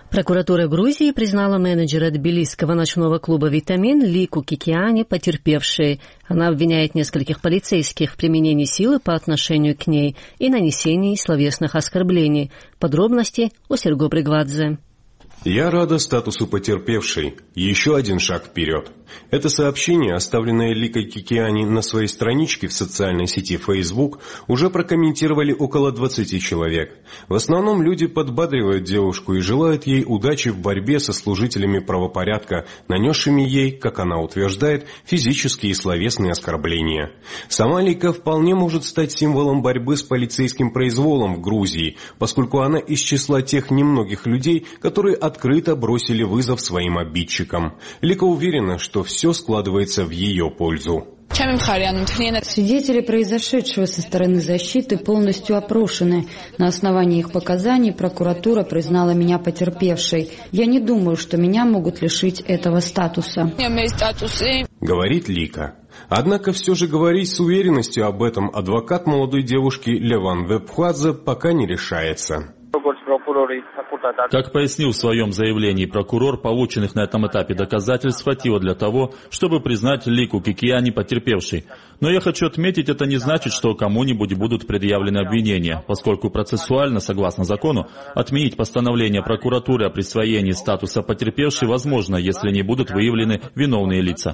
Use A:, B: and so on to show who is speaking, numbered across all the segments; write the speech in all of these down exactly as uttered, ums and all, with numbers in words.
A: Прокуратура Грузии признала менеджера тбилисского ночного клуба «Витамин» Лику Кикиани потерпевшей. Она обвиняет нескольких полицейских в применении силы по отношению к ней и нанесении словесных оскорблений. Подробности у Серго Бригвадзе.
B: Я рада статусу потерпевшей. Еще один шаг вперед. Это сообщение, оставленное Ликой Кикиани на своей страничке в социальной сети Facebook, уже прокомментировали около двадцати человек. В основном люди подбадривают девушку и желают ей удачи в борьбе со служителями правопорядка, нанесшими ей, как она утверждает, физические и словесные оскорбления. Сама Лика вполне может стать символом борьбы с полицейским произволом в Грузии, поскольку она из числа тех немногих людей, которые открыто бросили вызов своим обидчикам. Лика уверена, что все складывается в ее пользу.
C: Свидетели произошедшего со стороны защиты полностью опрошены. На основании их показаний прокуратура признала меня потерпевшей. Я не думаю, что меня могут лишить этого статуса.
B: Говорит Лика. Однако все же говорить с уверенностью об этом адвокат молодой девушки Леван Вебхвадзе пока не решается.
D: Как пояснил в своем заявлении прокурор, полученных на этом этапе доказательств хватило для того, чтобы признать Лику Кикиани потерпевшей. Но я хочу отметить, это не значит, что кому-нибудь будут предъявлены обвинения, поскольку процессуально, согласно закону, отменить постановление прокуратуры о присвоении статуса потерпевшей возможно, если не будут выявлены виновные лица.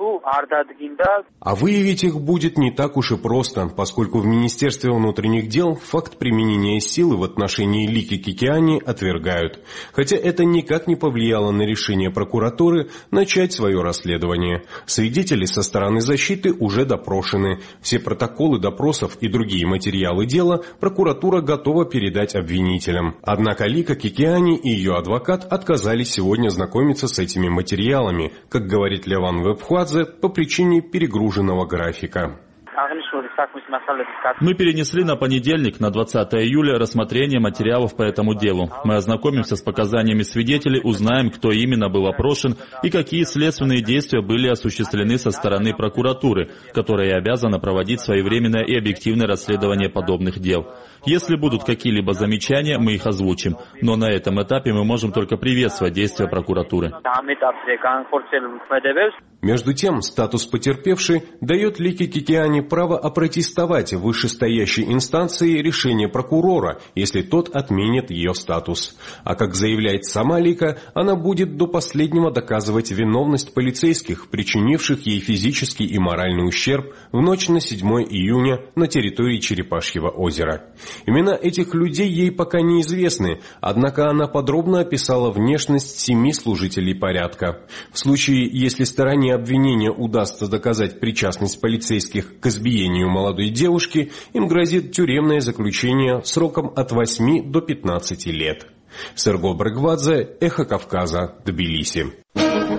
B: А выявить их будет не так уж и просто, поскольку в Министерстве внутренних дел факт применения силы в отношении Лики Кикиани отвергают, хотя это никак не повлияло на решение прокуратуры начать свое расследование. Свидетели со стороны защиты уже допрошены. Все протоколы допросов и другие материалы дела прокуратура готова передать обвинителям. Однако Лика Кикиани и ее адвокат отказались сегодня знакомиться с этими материалами, как говорит Леван Вебхвадзе, по причине перегруженного графика.
D: Мы перенесли на понедельник, на двадцатое июля, рассмотрение материалов по этому делу. Мы ознакомимся с показаниями свидетелей, узнаем, кто именно был опрошен и какие следственные действия были осуществлены со стороны прокуратуры, которая обязана проводить своевременное и объективное расследование подобных дел. Если будут какие-либо замечания, мы их озвучим, но на этом этапе мы можем только приветствовать действия прокуратуры.
B: Между тем, статус потерпевшей дает Лике Кикиани право опротестовать в вышестоящей инстанции решение прокурора, если тот отменит ее статус. А как заявляет сама Лика, она будет до последнего доказывать виновность полицейских, причинивших ей физический и моральный ущерб в ночь на седьмое июня на территории Черепашьего озера. Имена этих людей ей пока неизвестны, однако она подробно описала внешность семи служителей порядка. В случае, если стороне обвинения удастся доказать причастность полицейских к избиению молодой девушки, им грозит тюремное заключение сроком от восьми до пятнадцати лет. Серго Бригвадзе, Эхо Кавказа, Тбилиси.